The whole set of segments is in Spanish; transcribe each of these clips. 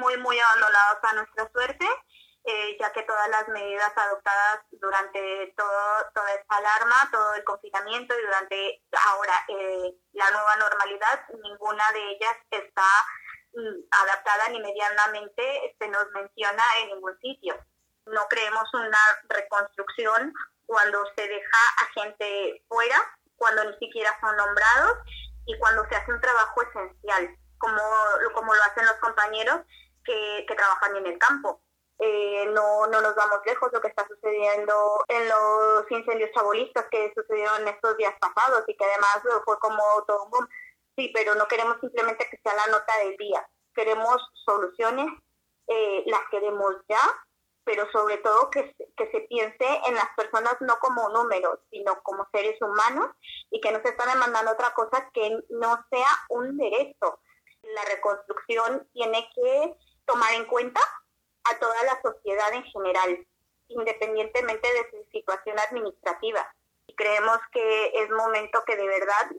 muy abandonados a nuestra suerte, ya que todas las medidas adoptadas durante toda esta alarma, todo el confinamiento y durante ahora la nueva normalidad, ninguna de ellas está adaptada ni medianamente se nos menciona en ningún sitio. No creemos una reconstrucción cuando se deja a gente fuera, cuando ni siquiera son nombrados y cuando se hace un trabajo esencial, como lo hacen los compañeros que trabajan en el campo. No nos vamos lejos lo que está sucediendo en los incendios chabolistas que sucedieron estos días pasados y que además fue como todo un boom. Sí, pero no queremos simplemente que sea la nota del día. Queremos soluciones, las queremos ya, pero sobre todo que se piense en las personas no como números, sino como seres humanos y que no se está demandando otra cosa que no sea un derecho. La reconstrucción tiene que tomar en cuenta a toda la sociedad en general, independientemente de su situación administrativa. Y creemos que es momento que de verdad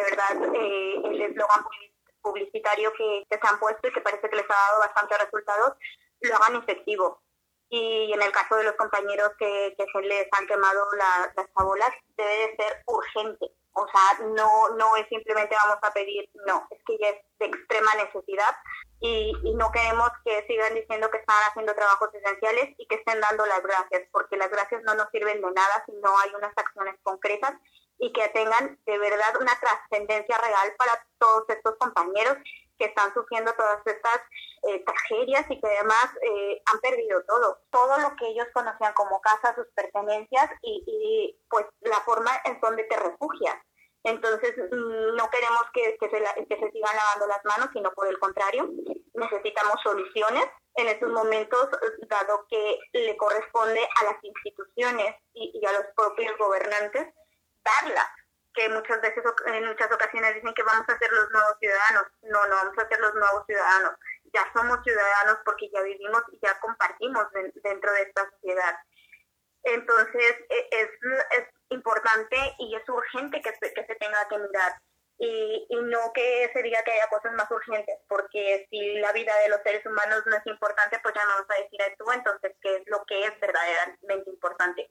el eslogan publicitario que se han puesto y que parece que les ha dado bastantes resultados, lo hagan efectivo. Y en el caso de los compañeros que se les han quemado las chabolas, debe de ser urgente. O sea, no es simplemente vamos a pedir, no, es que ya es de extrema necesidad y no queremos que sigan diciendo que están haciendo trabajos esenciales y que estén dando las gracias, porque las gracias no nos sirven de nada si no hay unas acciones concretas y que tengan de verdad una trascendencia real para todos estos compañeros que están sufriendo todas estas tragedias y que además han perdido todo lo que ellos conocían como casa, sus pertenencias y pues la forma en donde te refugias. Entonces no queremos que se sigan lavando las manos, sino por el contrario, necesitamos soluciones en estos momentos, dado que le corresponde a las instituciones y a los propios gobernantes darlas, que muchas veces, en muchas ocasiones dicen que vamos a ser los nuevos ciudadanos. No vamos a ser los nuevos ciudadanos. Ya somos ciudadanos porque ya vivimos y ya compartimos dentro de esta sociedad. Entonces, es importante y es urgente que se tenga que mirar. Y no que se diga que haya cosas más urgentes, porque si la vida de los seres humanos no es importante, pues ya no vamos a decir esto, entonces, ¿qué es lo que es verdaderamente importante?